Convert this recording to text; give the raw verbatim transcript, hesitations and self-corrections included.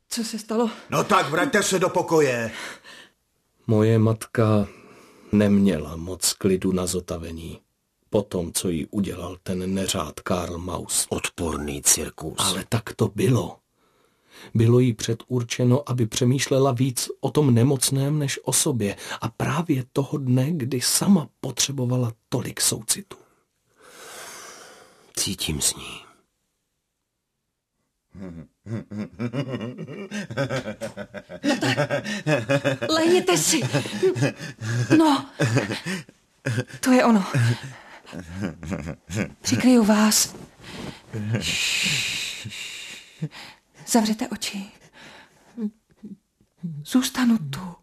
Co se stalo? No tak, vraťte se do pokoje. Moje matka neměla moc klidu na zotavení. Po tom, co jí udělal ten neřád Karl Maus. Odporný cirkus. Ale tak to bylo. Bylo jí předurčeno, aby přemýšlela víc o tom nemocném než o sobě. A právě toho dne, kdy sama potřebovala tolik soucitu. Cítím s ní. No tak, lehněte si. No, to je ono. Přikryju vás. Zavřete oči. Zůstanu tu.